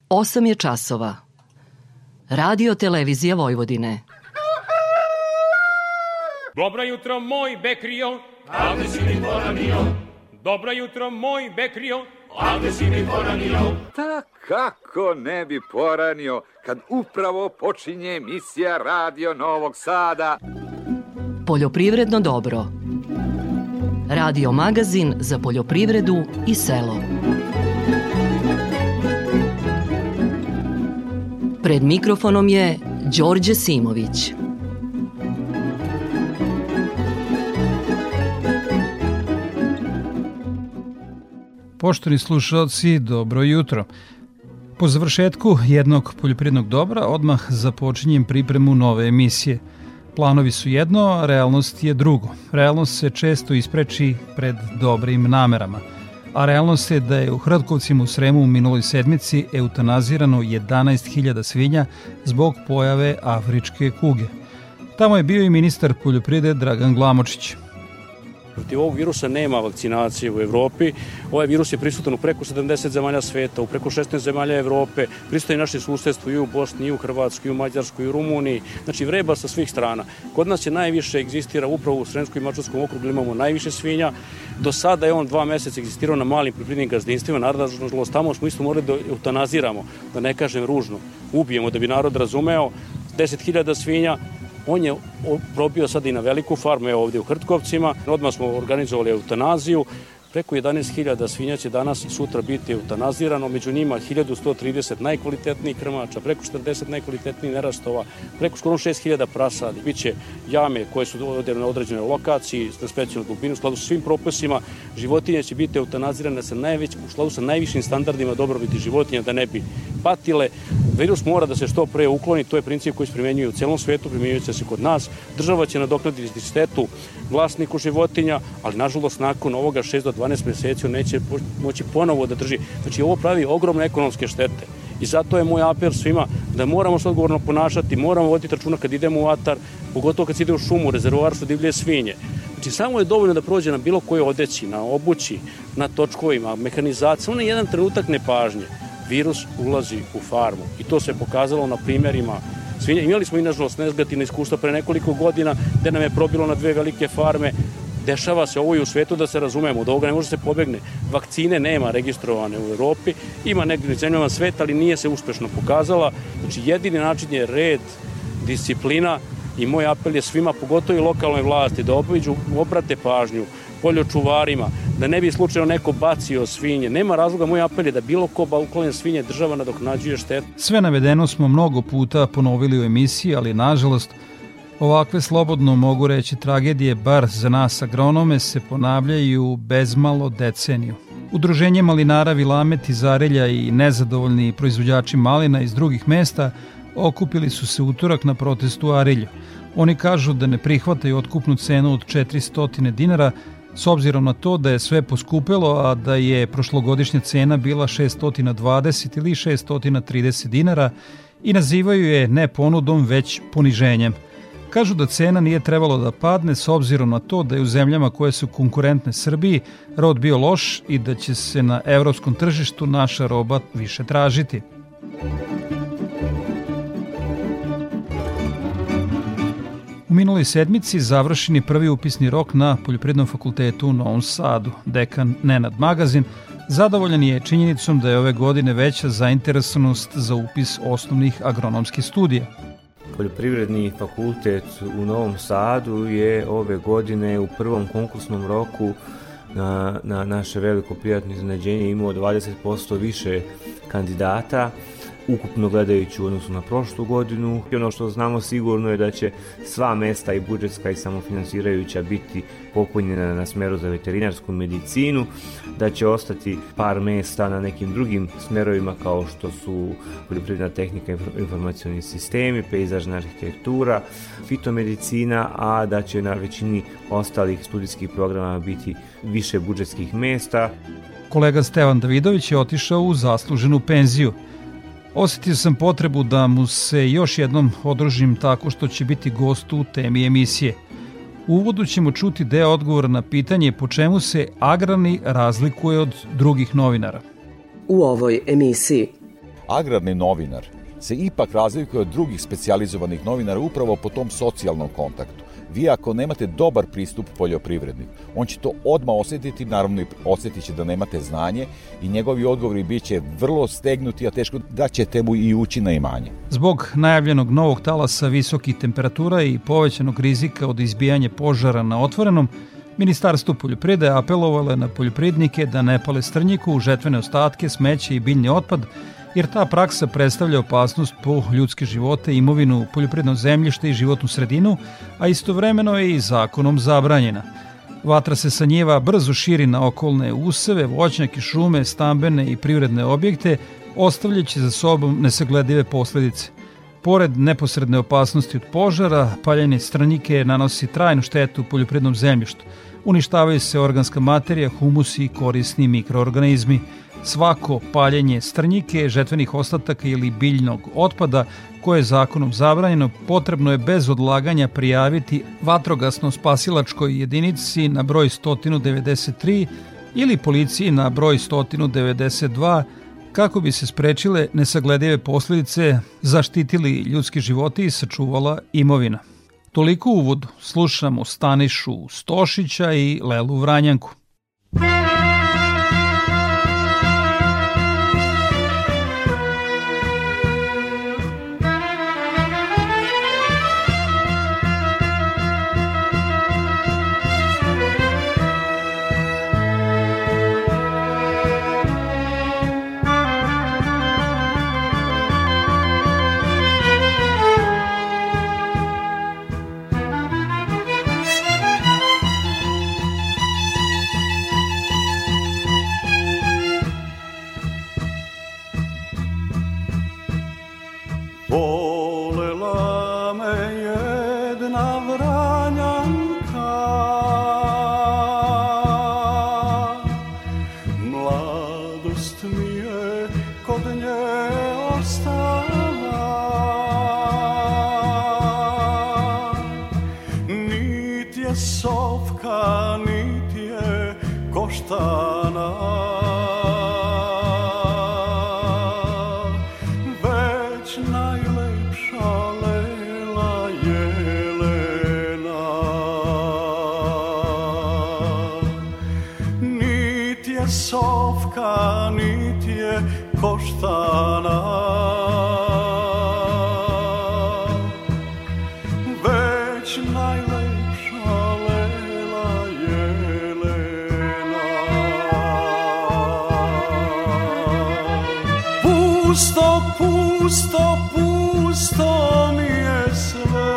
8 je časova. Radio Televizija Vojvodine. Dobro jutro, moj Bekrio, ovde si mi poranio. Dobro jutro, moj Bekrio, ovde si mi poranio. Ta kako ne bi poranio kad upravo počinje emisija Radio Novog Sada. Poljoprivredno dobro. Radio magazin za poljoprivredu i selo. Pred mikrofonom je Đorđe Simović. Poštovani slušalci, dobro jutro. Po završetku jednog poljoprivrednog dobra odmah započinjem pripremu nove emisije. Planovi su jedno, a realnost je drugo. Realnost se često ispreči pred dobrim namerama. A realnost je da je u Hrtkovcima u Sremu u minuloj sedmici eutanazirano 11.000 svinja zbog pojave afričke kuge. Tamo je bio i ministar poljoprivrede Dragan Glamočić. Protiv ovog virusa nema vakcinacije u Evropi. Ovaj virus je prisutan u preko 70 zemalja sveta, u preko 16 zemalja Evrope. Prisutan je naše susedstvo i u Bosni, i u Hrvatskoj, i u Mađarskoj, i u Rumuniji. Znači vreba sa svih strana. Kod nas je najviše egzistira upravo u Sremskom i Mačvanskom okrugu, imamo najviše svinja. Do sada je on 2 meseca egzistirao na malim poljoprivrednim gazdinstvima. Naravno, tamo smo isto morali da eutanaziramo, da ne kažem ružno. Ubijemo, da bi narod razumeo, 10.000 svinja. On je probio sada i na veliku farmu, evo ovdje u Hrtkovcima. Odmah smo organizovali eutanaziju. Preko 11.000 svinja će danas i sutra biti eutanazirano. Među njima 1130 najkvalitetnijih krmača, preko 40 najkvalitetnijih nerastova, preko skoro 6.000 prasadi. Biće jame koje su ovdje na određenoj lokaciji, na specijalnoj dubini, u skladu sa svim propisima. Životinje će biti eutanazirane u skladu sa najvišim standardima dobrobiti životinja, da ne bi patile. Virus mora da se što pre ukloni, to je princip koji se primenjuje u celom svetu, primenjuje se kod nas. Država će nadoknaditi štetu vlasniku životinja, ali nažalost nakon ovoga 6 do 12 meseci on neće moći ponovo da drži. Znači ovo pravi ogromne ekonomske štete i zato je moj apel svima da moramo se odgovorno ponašati, moramo voditi računa kad idemo u atar, pogotovo kad se ide u šumu, rezervoar su divlje svinje. Znači samo je dovoljno da prođe na bilo kojoj odeći, na obući, na točkovima, mehanizaciji, samo na jedan trenutak nepažnje. Virus ulazi u farmu i to se pokazalo na primjerima svinja. Imali smo i nažalost negativne iskustva pre nekoliko godina gde nam je probilo na 2 velike farme. Dešava se ovo i u svetu, da se razumemo, od ovoga ne može se pobegne. Vakcine nema registrovane u Evropi, ima negdje zemljama sveta, ali nije se uspešno pokazala. Znači jedini način je red, disciplina i moj apel je svima, pogotovo i lokalnoj vlasti, da obrate pažnju poljočuvarima, da ne bi slučajno neko bacio svinje. Nema razloga, moj apel je da bilo ko uklanja svinje, država nadoknađuje štetu. Sve navedeno smo mnogo puta ponovili u emisiji, ali nažalost ovakve, slobodno mogu reći, tragedije, bar za nas agronome, se ponavljaju bezmalo deceniju. Udruženje malinara Vilamet iz Arilja i nezadovoljni proizvođači malina iz drugih mesta okupili su se utorak na protestu u Arilju. Oni kažu da ne prihvataju otkupnu cenu od 400 dinara, s obzirom na to da je sve poskupelo, a da je prošlogodišnja cena bila 620 ili 630 dinara i nazivaju je ne ponudom, već poniženjem. Kažu da cena nije trebalo da padne s obzirom na to da je u zemljama koje su konkurentne Srbiji rod bio loš i da će se na evropskom tržištu naša roba više tražiti. U minuloj sedmici završen je prvi upisni rok na Poljoprivrednom fakultetu u Novom Sadu. Dekan Nenad Magazin zadovoljan je činjenicom da je ove godine veća zainteresovanost za upis osnovnih agronomskih studija. Poljoprivredni fakultet u Novom Sadu je ove godine u prvom konkursnom roku na naše veliko prijatno iznenađenje imao 20% više kandidata, ukupno gledajući u odnosu na prošlu godinu. I ono što znamo sigurno je da će sva mesta i budžetska i samofinansirajuća biti popunjena na smeru za veterinarsku medicinu, da će ostati par mesta na nekim drugim smerovima kao što su poljoprivredna tehnika, informacioni sistemi, pejzažna arhitektura, fitomedicina, a da će na većini ostalih studijskih programa biti više budžetskih mesta. Kolega Stevan Davidović je otišao u zasluženu penziju. Osjetio sam potrebu da mu se još jednom odružim tako što će biti gost u temi emisije. U uvodu ćemo čuti deo odgovora na pitanje po čemu se agrarni razlikuje od drugih novinara. U ovoj emisiji agrarni novinar se ipak razlikuje od drugih specijalizovanih novinara upravo po tom socijalnom kontaktu. Vi ako nemate dobar pristup poljoprivredniku, on će to odmah osjetiti, naravno i osjetit će da nemate znanje i njegovi odgovori bit će vrlo stegnuti, a teško da ćete mu i ući na imanje. Zbog najavljenog novog talasa visokih temperatura i povećanog rizika od izbijanja požara na otvorenom, Ministarstvo poljoprivrede apelovalo je na poljoprivrednike da ne pale strnjiku, žetvene ostatke, smeće i biljni otpad, jer ta praksa predstavlja opasnost po ljudske živote, imovinu, poljoprivredno zemljište i životnu sredinu, a istovremeno je i zakonom zabranjena. Vatra se sa njiva brzo širi na okolne useve, voćnjake, šume, stambene i privredne objekte, ostavljajući za sobom nesagledive posledice. Pored neposredne opasnosti od požara, paljenje strnjike nanosi trajnu štetu poljoprivrednom zemljištu. Uništavaju se organska materija, humusi i korisni mikroorganizmi. Svako paljenje strnjike, žetvenih ostataka ili biljnog otpada koje je zakonom zabranjeno, potrebno je bez odlaganja prijaviti vatrogasno-spasilačkoj jedinici na broj 193 ili policiji na broj 192 kako bi se sprečile nesagledive posljedice, zaštitili ljudski životi i sačuvala imovina. Toliko u uvodu. Slušamo Stanišu Stošića i Lelu Vranjanku. Volela me jedna Vranjanka, mladost mi je kod nje ostala, nit je sofka, nit je koštana. Sofka, nit je koštana, već najlepša Lela Jelena. Pusto, pusto, pusto mi je sve,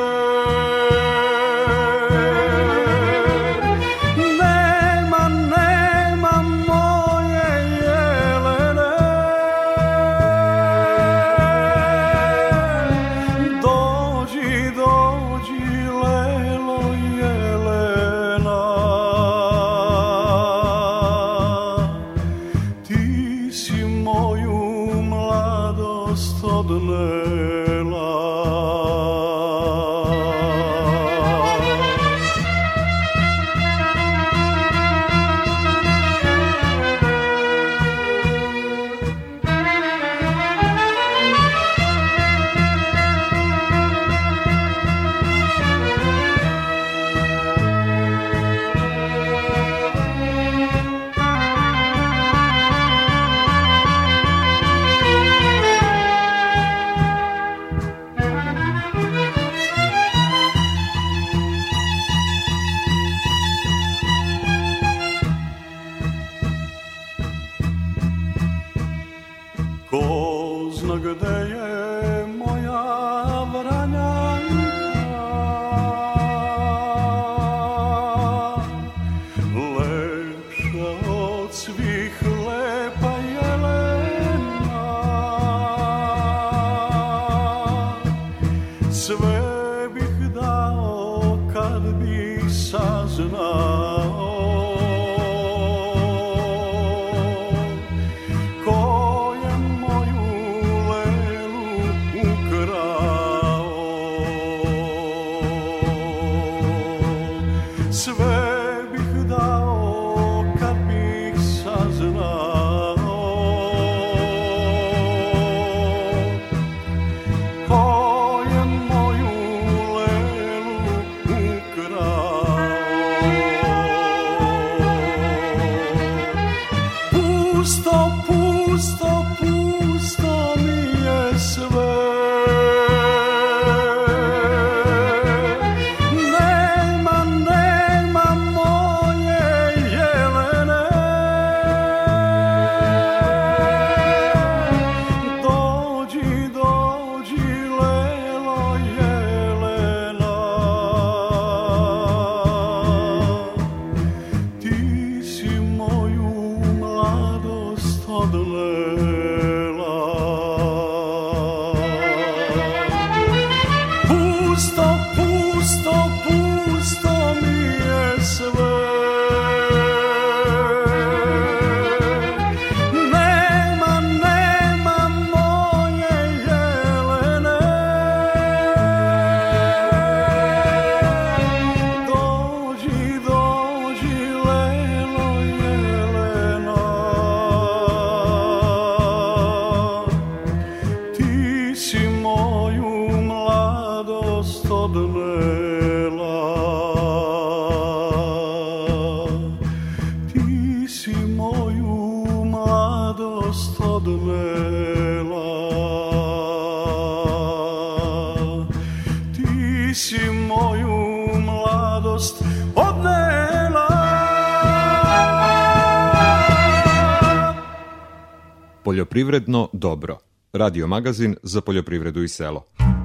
Poljoprivredno dobro. Radio magazin za poljoprivredu i selo.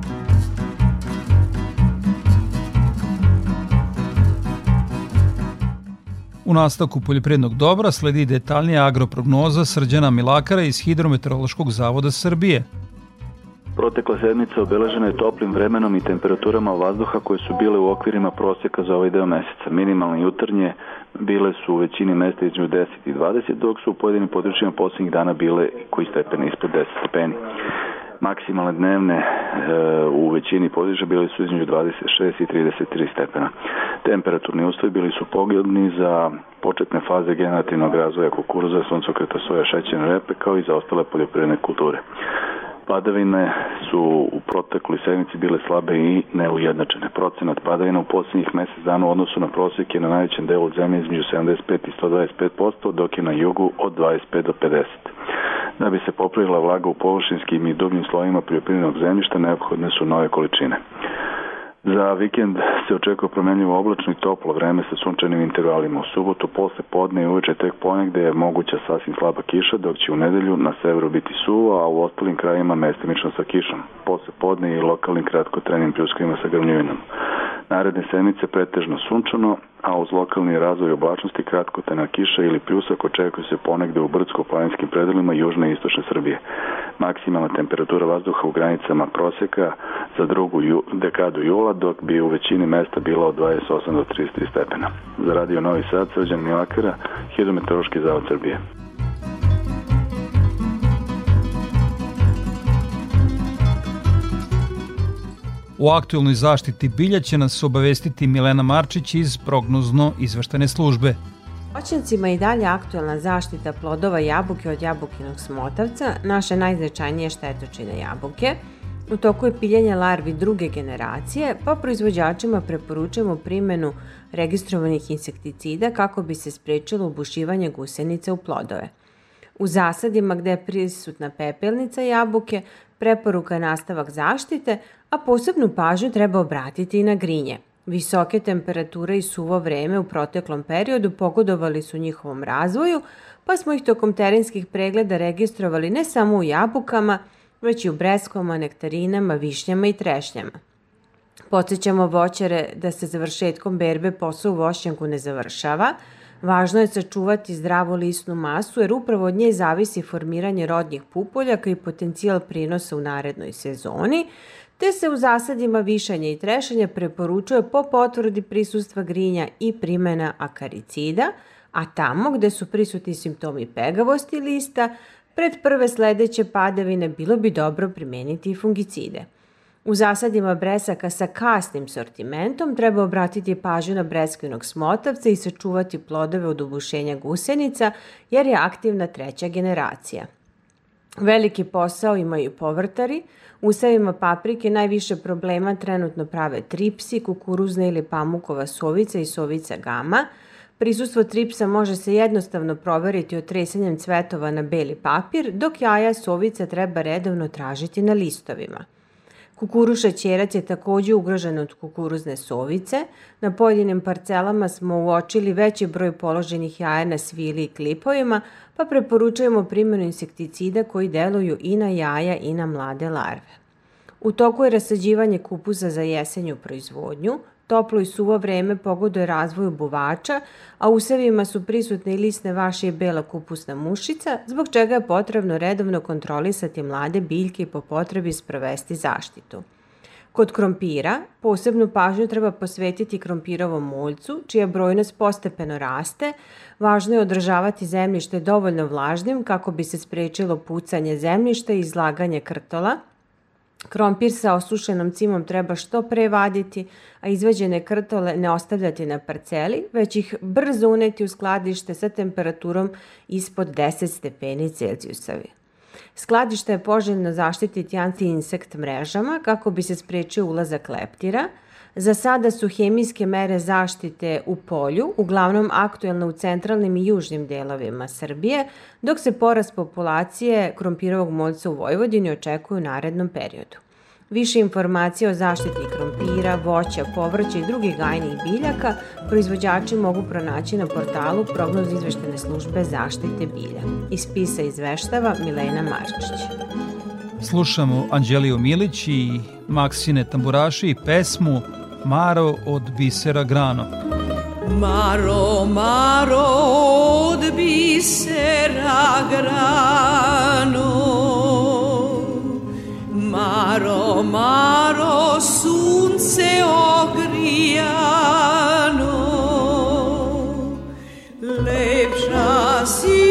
U nastavku poljoprivrednog dobra sledi detaljnija agroprognoza Srđana Milakara iz Hidrometeorološkog zavoda Srbije. Protekla sedmica obeležena je toplim vremenom i temperaturama vazduha koje su bile u okvirima prosjeka za ovaj deo meseca. Minimalne jutarnje bile su u većini mesta između 10 i 20, dok su u pojedinim područjima posljednjih dana bile koji stepeni ispod 10 stepeni. Maksimalne dnevne u većini područja bili su između 26 i 33 stepena. Temperaturni uslovi bili su pogodni za početne faze generativnog razvoja kukuruza, suncokreta, soja, šećerne repe, kao i za ostale poljoprivredne kulture. Padavine su u protekloj sedmici bile slabe i neujednačene. Procenat padavina u posljednjih mjesec dana u odnosu na prosjek je na najvećem delu zemlje između 75 i 125%, dok je na jugu od 25 do 50%. Da bi se popravila vlaga u površinskim i dubljim slojima poljoprivrednog zemljišta, neophodne su nove količine. Za vikend se očekuje promenljivo oblačno i toplo vreme sa sunčanim intervalima. U subotu posle podne i uveče tek ponegde je moguća sasvim slaba kiša, dok će u nedelju na severu biti suvo, a u ostalim krajima mestimično sa kišom. Posle podne i lokalnim kratkotrajnim pljuskovima sa grmljuvinom. Naredne sedmice pretežno sunčano, a uz lokalni razvoj oblačnosti kratkotrajna kiša ili pljusak očekuje se ponegde u brdsko-planinskim predelima južne i istočne Srbije. Maksimalna temperatura vazduha u granicama prosjeka za drugu dekadu jula, dok bi u većini mesta bila od 28 do 33 stepena. Za Radio Novi Sad, Srđan Milakara, Hidrometeorološki zavod Srbije. U aktuelnoj zaštiti bilja će nas obavestiti Milena Marčić iz prognozno-izveštene službe. Voćnjacima i dalje aktuelna zaštita plodova jabuke od jabukinog smotavca, naše najznačajnije štetočine jabuke. U toku je piljenje larvi druge generacije, pa proizvođačima preporučujemo primjenu registrovanih insekticida kako bi se sprečilo ubušivanje gusenice u plodove. U zasadima gde je prisutna pepelnica jabuke, preporuka je nastavak zaštite, a posebnu pažnju treba obratiti i na grinje. Visoke temperature i suvo vreme u proteklom periodu pogodovali su njihovom razvoju, pa smo ih tokom terenskih pregleda registrovali ne samo u jabukama, već i u breskvama, nektarinama, višnjama i trešnjama. Podsjećamo voćare da se završetkom berbe posao u voćnjaku ne završava. Važno je sačuvati zdravu lisnu masu jer upravo od nje zavisi formiranje rodnih pupoljaka i potencijal prinosa u narednoj sezoni, te se u zasadima višanja i trešanja preporučuje po potvrdi prisustva grinja i primjena akaricida, a tamo gde su prisutni simptomi pegavosti lista, pred prve sledeće padavine bilo bi dobro primijeniti i fungicide. U zasadima bresaka sa kasnim sortimentom treba obratiti pažnju na breskvinog smotavca i sačuvati plodove od ubušenja gusenica jer je aktivna treća generacija. Veliki posao imaju povrtari. U usevima paprike najviše problema trenutno prave tripsi, kukuruzna ili pamukova sovica i sovica gama. Prisustvo tripsa može se jednostavno proveriti otresanjem cvetova na beli papir, dok jaja sovica treba redovno tražiti na listovima. Kukuruša ćerac je također ugrožen od kukuruzne sovice. Na pojedinim parcelama smo uočili veći broj položenih jaja na svili i klipovima, pa preporučujemo primjenu insekticida koji deluju i na jaja i na mlade larve. U toku je rasađivanje kupusa za jesenju proizvodnju. Toplo i suvo vreme pogoduje razvoju buvača, a u usevima su prisutne i lisne vaše i bela kupusna mušica, zbog čega je potrebno redovno kontrolisati mlade biljke i po potrebi sprovesti zaštitu. Kod krompira posebnu pažnju treba posvetiti krompirovom muljcu, čija brojnost postepeno raste. Važno je održavati zemljište dovoljno vlažnim kako bi se sprečilo pucanje zemljišta i izlaganje krtola. Krompir sa osušenom cimom treba što pre vaditi, a izvađene krtole ne ostavljati na parceli, već ih brzo uneti u skladište sa temperaturom ispod 10 stepeni Celzijusovi. Skladište je poželjno zaštititi anti-insekt mrežama kako bi se sprečio ulazak leptira. Za sada su hemijske mere zaštite u polju, uglavnom aktuelne u centralnim i južnim delovima Srbije, dok se porast populacije krompirovog moljca u Vojvodini očekuje u narednom periodu. Više informacija o zaštiti krompira, voća, povrća i drugih gajnih biljaka proizvođači mogu pronaći na portalu Prognoz izveštene službe zaštite bilja. Iz spisa izveštava Milena Marčić. Slušamo Anđeliju Milić i Maksine Tamburaši i pesmu Maro od bisera grano. Maro, Maro od bisera grano, Maro, Maro sunce ogrijano, lepša si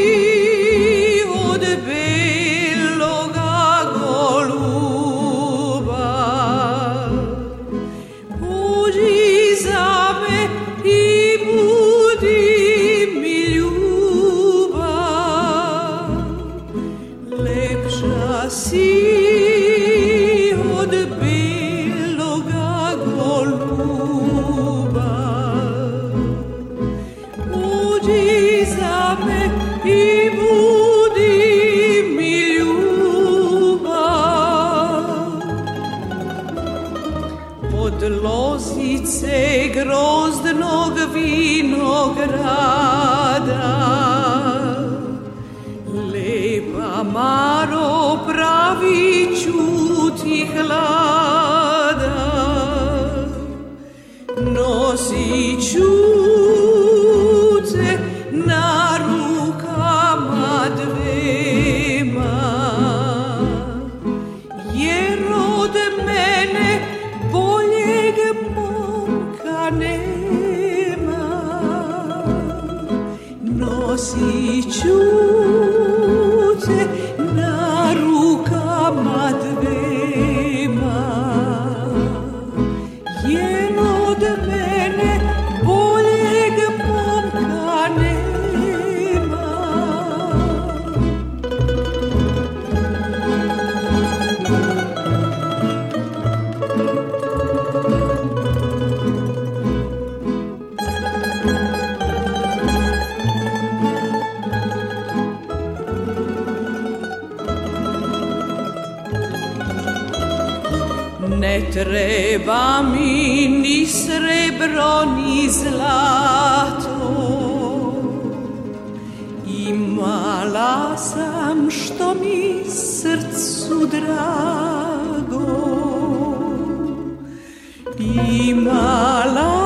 od beloga goluba, pođi za me i budi mi ljubav, lepša si od beloga goluba, pođi za me i budi mi ljubav. Od lozice grozdnog vinograda, lepa Maro, pravi ću ti hlada, nosit ću te na rukama dvema, jer od mene boljeg momka nema. Nosit ću te na rukama dvema, jer od mene boljeg momka nema. Ne treba mi ni srebro ni zlato, imala sam što mi srcu drago, imala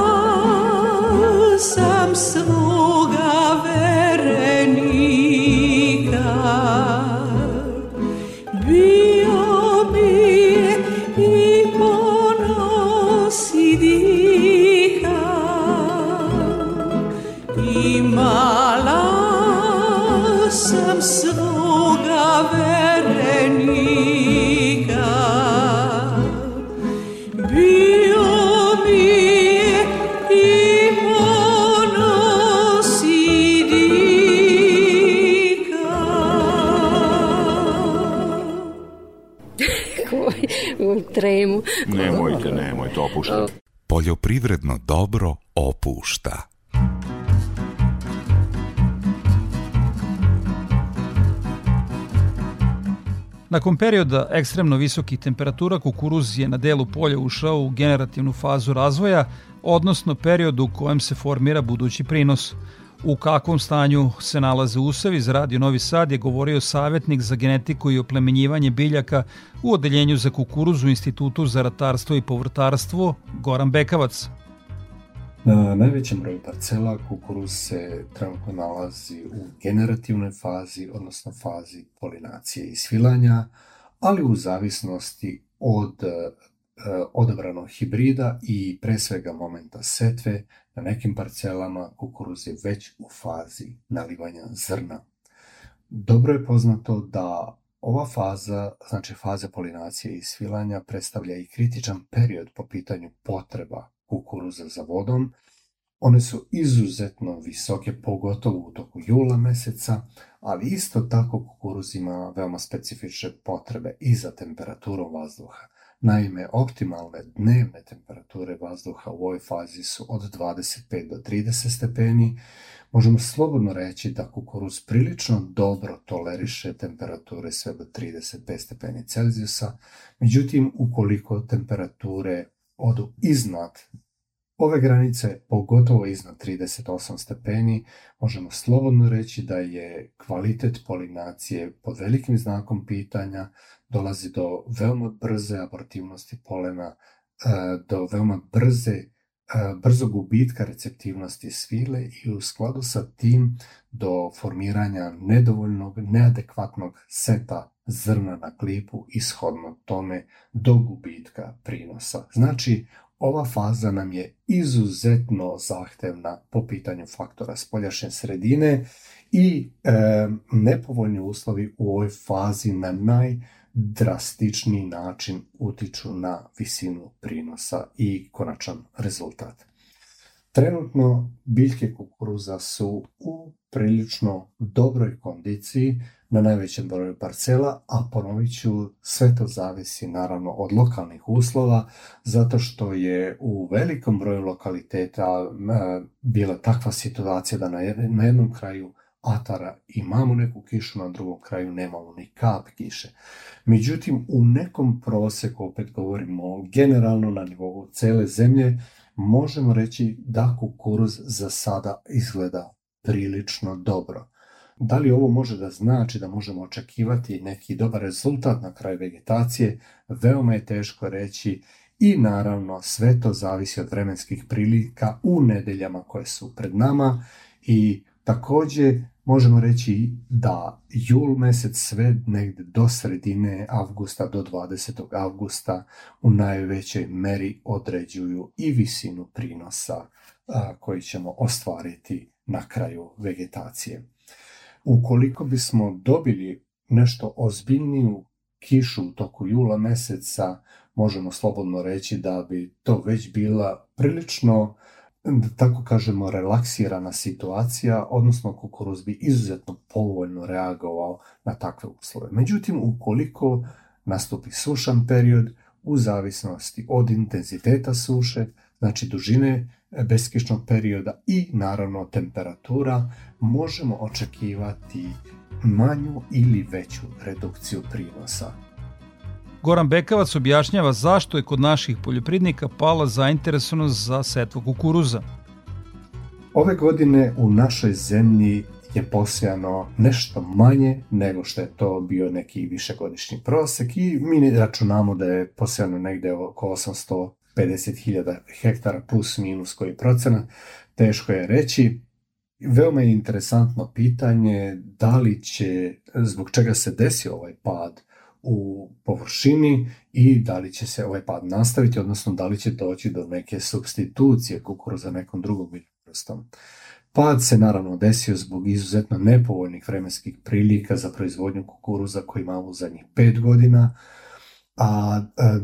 sam svoga verenika, bio mi je i ponosi diha, imala sam svoga verenika, bio mi je i ponosi diha. U tremu. Nemojte, opušta. Poljoprivredno dobro opušta. Nakon perioda ekstremno visokih temperatura, kukuruz je na delu polja ušao u generativnu fazu razvoja, odnosno period u kojem se formira budući prinos. U kakvom stanju se nalaze usevi, za Radio Novi Sad je govorio savjetnik za genetiku i oplemenjivanje biljaka u Odeljenju za kukuruz u Institutu za ratarstvo i povrtarstvo Goran Bekavac. Na najvećem broju parcela kukuruz se trenutno nalazi u generativnoj fazi, odnosno fazi polinacije i svilanja, ali u zavisnosti od odabranog hibrida i pre svega momenta setve, na nekim parcelama kukuruz je već u fazi nalivanja zrna. Dobro je poznato da ova faza, znači faza polinacije i svilanja, predstavlja i kritičan period po pitanju potreba kukuruza za vodom. One su izuzetno visoke, pogotovo u toku jula meseca, ali isto tako kukuruz ima veoma specifične potrebe i za temperaturom vazduha. Naime, optimalne dnevne temperature vazduha u ovoj fazi su od 25 do 30 stepeni. Možemo slobodno reći da kukuruz prilično dobro toleriše temperature sve do 35 stepeni Celzijusa. Međutim, ukoliko temperature odu iznad ove granice, pogotovo iznad 38 stepeni, možemo slobodno reći da je kvalitet polinacije pod velikim znakom pitanja, dolazi do veoma brze abortivnosti polena, do veoma brzog gubitka receptivnosti svile i u skladu sa tim do formiranja nedovoljnog, neadekvatnog seta zrna na klipu i shodno tome do gubitka prinosa. Znači, ova faza nam je izuzetno zahtevna po pitanju faktora spoljašnje sredine i nepovoljni uslovi u ovoj fazi na najdrastičniji način utiču na visinu prinosa i konačan rezultat. Trenutno biljke kukuruza su u prilično dobroj kondiciji na najvećem broju parcela, a ponovit ću, sve to zavisi naravno od lokalnih uslova, zato što je u velikom broju lokaliteta bila takva situacija da na jednom kraju atara imamo neku kišu, na drugom kraju nemamo ni kap kiše. Međutim, u nekom proseku, opet govorimo generalno na nivou cele zemlje, možemo reći da kukuruz za sada izgleda prilično dobro. Da li ovo može da znači da možemo očekivati neki dobar rezultat na kraju vegetacije? Veoma je teško reći i naravno sve to zavisi od vremenskih prilika u nedeljama koje su pred nama i također možemo reći da jul mesec sve negdje do sredine avgusta, do 20. avgusta u najvećoj meri određuju i visinu prinosa koji ćemo ostvariti na kraju vegetacije. Ukoliko bismo dobili nešto ozbiljniju kišu u toku jula meseca, možemo slobodno reći da bi to već bila prilično, da tako kažemo, relaksirana situacija, odnosno kukuruz bi izuzetno povoljno reagovao na takve uslove. Međutim, ukoliko nastupi sušan period, u zavisnosti od intenziteta suše, znači dužine beskišnog perioda i naravno temperatura, možemo očekivati manju ili veću redukciju prinosa. Goran Bekavac objašnjava zašto je kod naših poljoprivrednika pala zainteresovanost za setvu kukuruza. Ove godine u našoj zemlji je posejano nešto manje nego što je to bio neki višegodišnji prosek i mi računamo da je posejano negde oko 850.000 hektara plus minus koji procenat, teško je reći. Veoma je interesantno pitanje da li će, zbog čega se desio ovaj pad u površini i da li će se ovaj pad nastaviti, odnosno da li će doći do neke supstitucije kukuruza nekom drugom vrstom. Pad se naravno desio zbog izuzetno nepovoljnih vremenskih prilika za proizvodnju kukuruza koji imamo u zadnjih 5 godina, a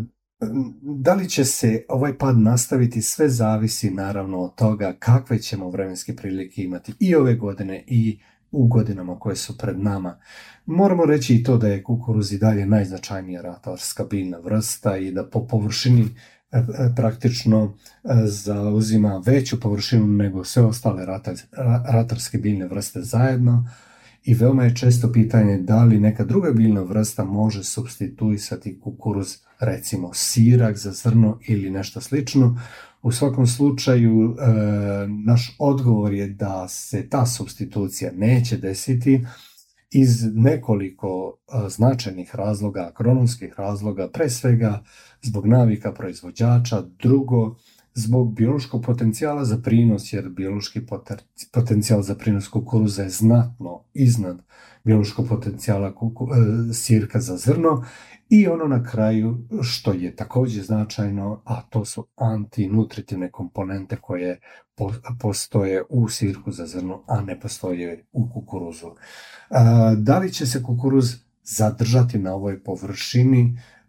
da li će se ovaj pad nastaviti, sve zavisi naravno od toga kakve ćemo vremenske prilike imati i ove godine i u godinama koje su pred nama. Moramo reći i to da je kukuruz i dalje najznačajnija ratarska biljna vrsta i da po površini praktično zauzima veću površinu nego sve ostale ratarske biljne vrste zajedno i veoma je često pitanje da li neka druga biljna vrsta može supstituisati kukuruz, recimo sirak za zrno ili nešto slično. U svakom slučaju naš odgovor je da se ta supstitucija neće desiti iz nekoliko značajnih razloga, agronomskih razloga, pre svega zbog navika proizvođača, drugo zbog biološkog potencijala za prinos, jer biološki potencijal za prinos kukuruza je znatno iznad biološkog potencijala sirka za zrno i ono na kraju što je također značajno, a to su antinutritivne komponente koje postoje u sirku za zrno, a ne postoje u kukuruzu. Da li će se kukuruz zadržati na ovoj površini?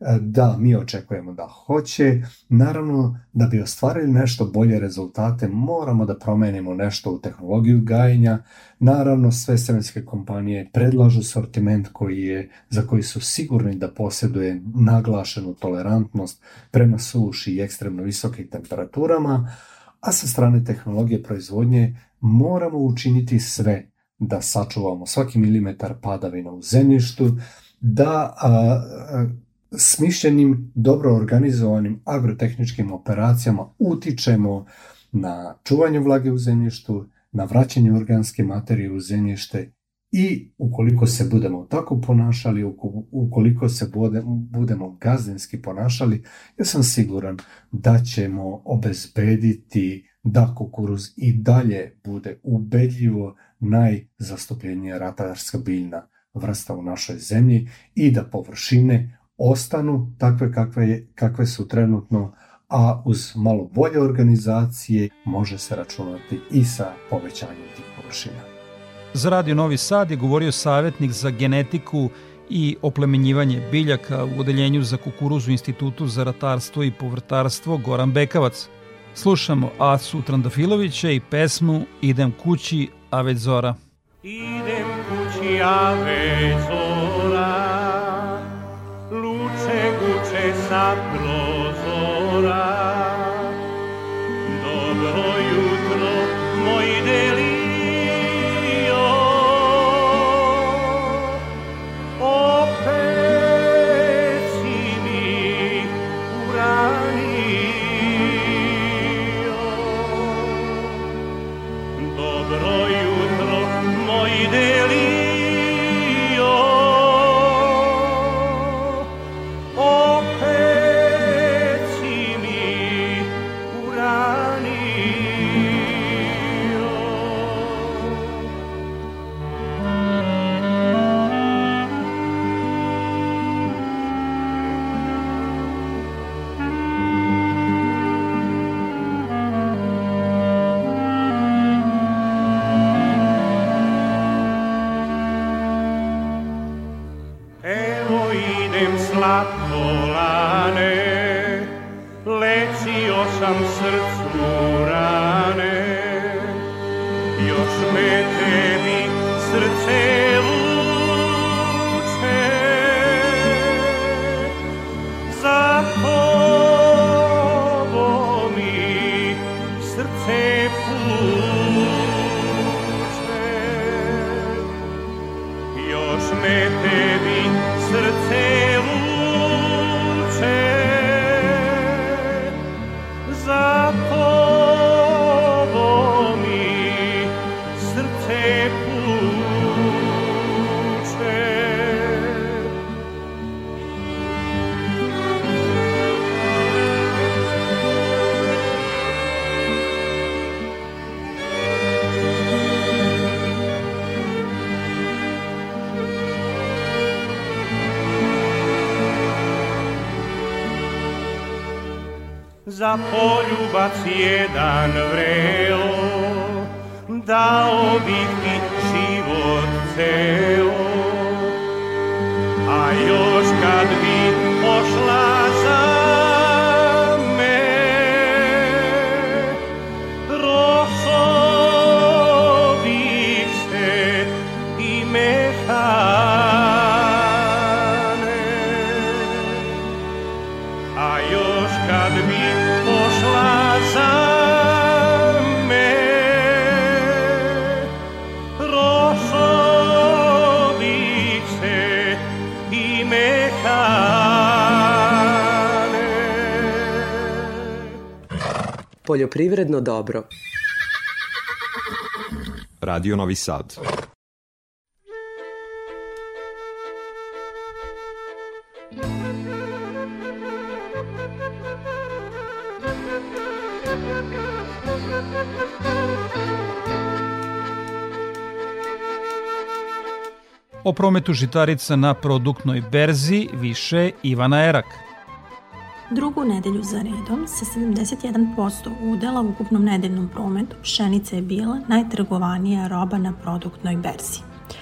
Da, mi očekujemo da hoće. Naravno, da bi ostvarili nešto bolje rezultate, moramo da promenimo nešto u tehnologiju gajenja. Naravno, sve semenske kompanije predlažu sortiment za koji su sigurni da posjeduje naglašenu tolerantnost prema suši i ekstremno visokim temperaturama, a sa strane tehnologije proizvodnje moramo učiniti sve da sačuvamo svaki milimetar padavina u zemljištu, da smišljenim, dobro organizovanim agrotehničkim operacijama utičemo na čuvanje vlage u zemljištu, na vraćanje organske materije u zemljište i ukoliko se budemo tako ponašali, ukoliko se budemo gazdinski ponašali, ja sam siguran da ćemo obezbediti da kukuruz i dalje bude ubedljivo najzastupljenija ratarska biljna vrsta u našoj zemlji i da površine ostanu takve kakve su trenutno, a uz malo bolje organizacije može se računati i sa povećanjem tih površina. Za Radio Novi Sad je govorio savjetnik za genetiku i oplemenjivanje biljaka u Odeljenju za kukuruzu Institutu za ratarstvo i povrtarstvo Goran Bekavac. Slušamo Acu Trandafilovića i pesmu Idem kući, a već zora. Idem kući, a već zora, luče guče sa prozora. Dobro jutro, moj delio, opet si mi uranio. Dobro jutro, moj delio, opet si mi uranio. Evo idem slatko lane, lečio sam srcu rane, još me tebi srce vuče, za tobom mi srce puče, još me tebi srce vuče, za tobom mi srce puče. Za poljubac jedan vreo, dao bih ti život ceo, a još kad bi pošla za me, rošo bih se i mehane, a još kad bi pošla za me, rošo bih se i mehane. Poljoprivredno dobro. Radio Novi Sad. O prometu žitarica na produktnoj berzi više Ivana Erak. Drugu nedelju za redom sa 71% udela u ukupnom nedeljnom prometu pšenica je bila najtrgovanija roba na produktnoj berzi.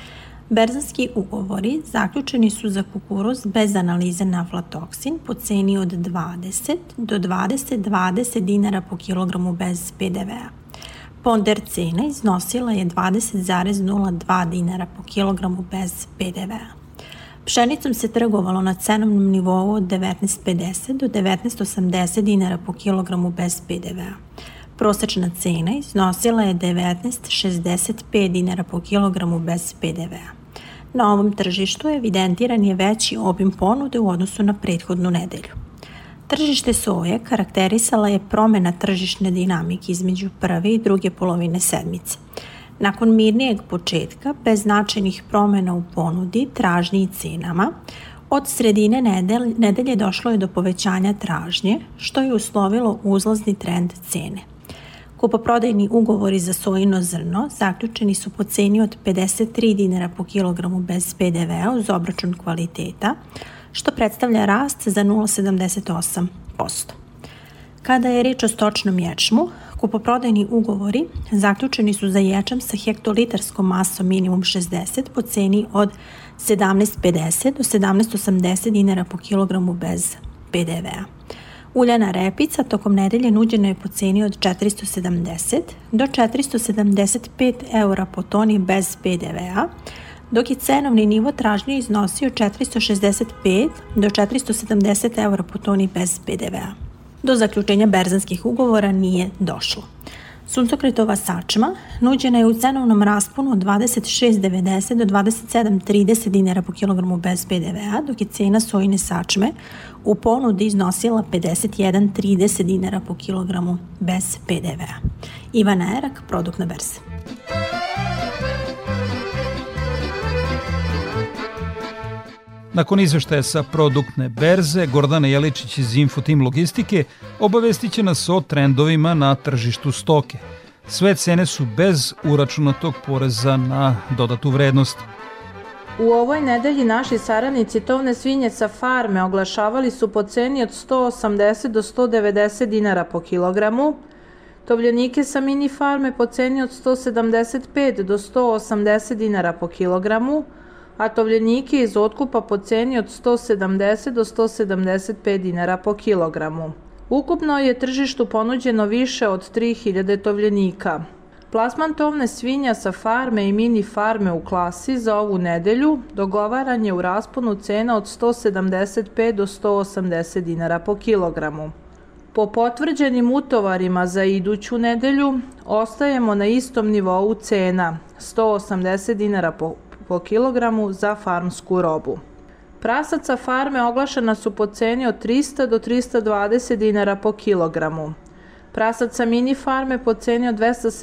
Berzanski ugovori zaključeni su za kukuruz bez analize na aflatoksin po ceni od 20 do 20,20 dinara po kilogramu bez PDV-a. Ponder cena iznosila je 20,02 dinara po kilogramu bez PDV-a. Pšenicom se trgovalo na cenovnom nivou od 19,50 do 19,80 dinara po kilogramu bez PDV-a. Prosečna cena iznosila je 19,65 dinara po kilogramu bez PDV-a. Na ovom tržištu evidentiran je veći obim ponude u odnosu na prethodnu nedelju. Tržište soje karakterisala je promena tržišne dinamike između prve i druge polovine sedmice. Nakon mirnijeg početka, bez značajnih promena u ponudi, tražnji i cenama, od sredine nedelje došlo je do povećanja tražnje, što je uslovilo uzlazni trend cene. Kupoprodajni ugovori za sojino zrno zaključeni su po ceni od 53 dinara po kilogramu bez PDV-a uz obračun kvaliteta, što predstavlja rast za 0,78%. Kada je reč o stočnom ječmu, kupoprodajni ugovori zaključeni su za ječam sa hektolitarskom masom minimum 60 po ceni od 17,50 do 17,80 dinara po kilogramu bez PDV-a. Uljana repica tokom nedelje nuđena je po ceni od 470 do 475 eura po toni bez PDV-a, dok je cenovni nivo tražnje iznosio 465 do 470 eura po toni bez PDV-a. Do zaključenja berzanskih ugovora nije došlo. Suncokretova sačma nuđena je u cenovnom rasponu od 26,90 do 27,30 dinara po kilogramu bez PDV-a, dok je cena sojine sačme u ponudi iznosila 51,30 dinara po kilogramu bez PDV-a. Ivana Erak, Produkt na berzi. Nakon izveštaja sa Produktne berze, Gordana Jeličić iz Infotim Logistike obavestit će nas o trendovima na tržištu stoke. Sve cene su bez uračunatog poreza na dodatu vrednost. U ovoj nedelji naši saradnici tovne svinje sa farme oglašavali su po ceni od 180 do 190 dinara po kilogramu, tovljenike sa mini farme po ceni od 175 do 180 dinara po kilogramu, a tovljenike iz otkupa po ceni od 170 do 175 dinara po kilogramu. Ukupno je tržištu ponuđeno više od 3000 tovljenika. Plasman tovne svinja sa farme i mini farme u klasi za ovu nedelju dogovaran je u rasponu cena od 175 do 180 dinara po kilogramu. Po potvrđenim utovarima za iduću nedelju ostajemo na istom nivou cena 180 dinara po kilogramu za farmsku robu. Prasac sa farme oglašena su po ceni od 300 do 320 dinara po kilogramu. Prasac sa mini farme po ceni od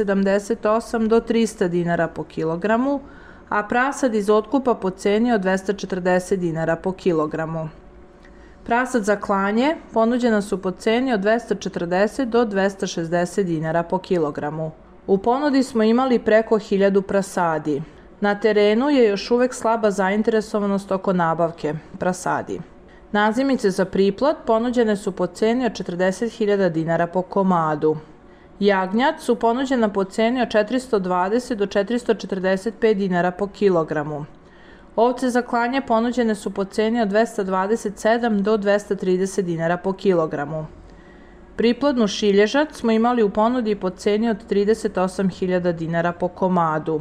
278 do 300 dinara po kilogramu, a prasad iz otkupa po ceni od 240 dinara po kilogramu. Prasad za klanje ponuđena su po ceni od 240 do 260 dinara po kilogramu. U ponudi smo imali preko 1000 prasadi. Na terenu je još uvek slaba zainteresovanost oko nabavke prasadi. Nazimice za priplod ponuđene su po ceni od 40.000 dinara po komadu. Jagnjad su ponuđena po ceni od 420 do 445 dinara po kilogramu. Ovce za klanje ponuđene su po ceni od 227 do 230 dinara po kilogramu. Priplodnu šilježad smo imali u ponudi po ceni od 38.000 dinara po komadu.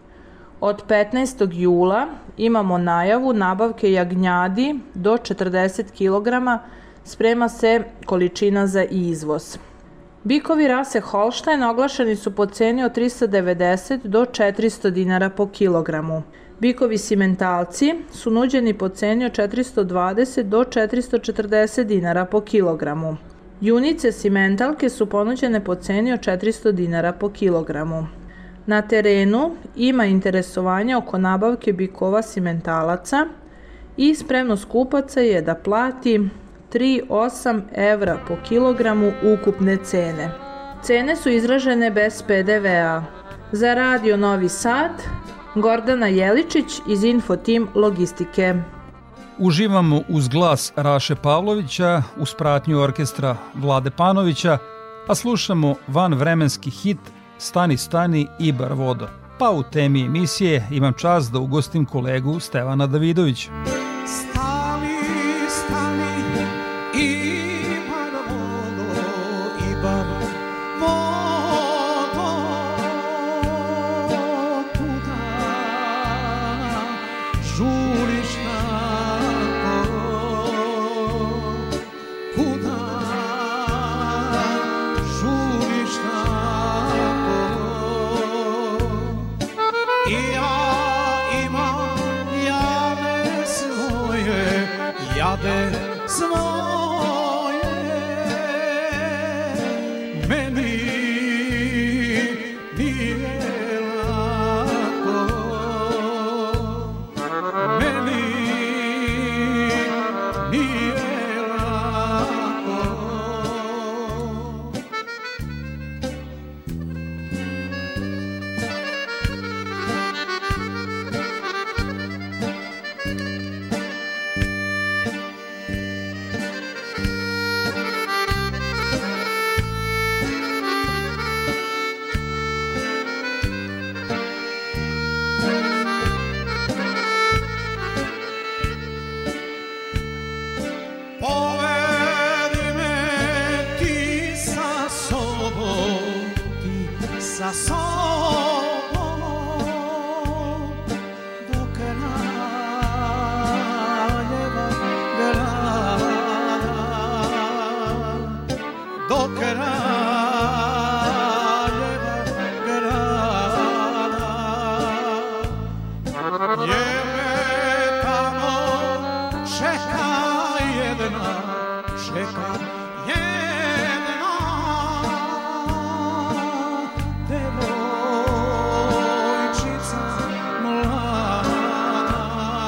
Od 15. jula imamo najavu nabavke jagnjadi do 40 kg, sprema se količina za izvoz. Bikovi rase Holštajn oglašeni su po ceni od 390 do 400 dinara po kilogramu. Bikovi simentalci su nuđeni po ceni od 420 do 440 dinara po kilogramu. Junice simentalke su ponuđene po ceni od 400 dinara po kilogramu. Na terenu ima interesovanja oko nabavke bikova simentalaca i spremnost kupaca je da plati 3,8 evra po kilogramu ukupne cene. Cene su izražene bez PDV-a. Za Radio Novi Sad, Gordana Jeličić iz Infotim Logistike. Uživamo uz glas Raše Pavlovića, uz pratnju orkestra Vlade Panovića, a slušamo vanvremenski hit Stani, stani, Ibar vodo. Pa u temi emisije imam čast da ugostim kolegu Stevana Davidovića. Stani, stani, ibar vodo, kuda žuriš tako, kuda žuriš tako. I ja imam jade svoje, meni nije lako, meni nije lako. Povedi me ti sa sobom, sa sobom, do kraljeva grada, do kraljeva grada. Jebe tamo čeka jedna devojčica mlada,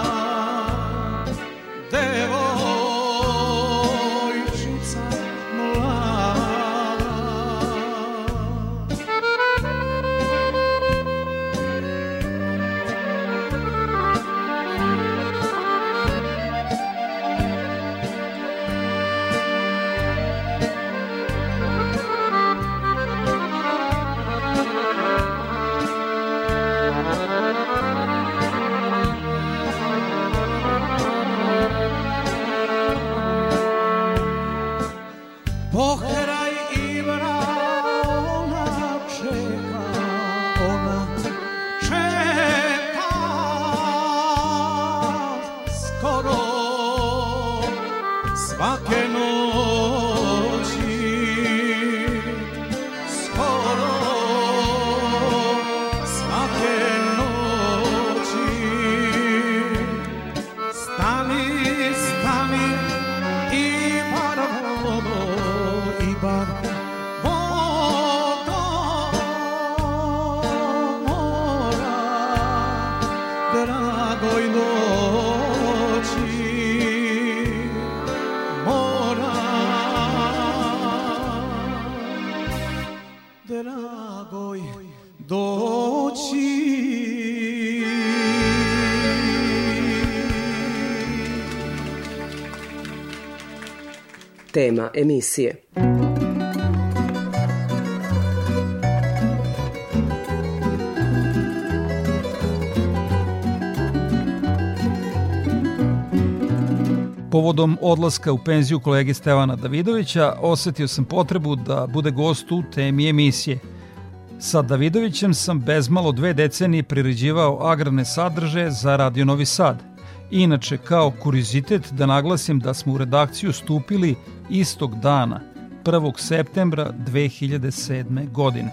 devojčica mlada. Pokraj Ibra ona čeka, skoro svake noći, skoro svake noći. Stani, stani, Ibar vodo, Ibar vodo, mora dragoj doći, mora dragoj doći. Tema emisije. Povodom odlaska u penziju kolege Stevana Davidovića osetio sam potrebu da bude gost u temi emisije. Sa Davidovićem sam bezmalo 2 decenije priređivao agrarne sadržaje za Radio Novi Sad. Inače, kao kuriozitet da naglasim da smo u redakciju stupili istog dana, 1. septembra 2007. godine.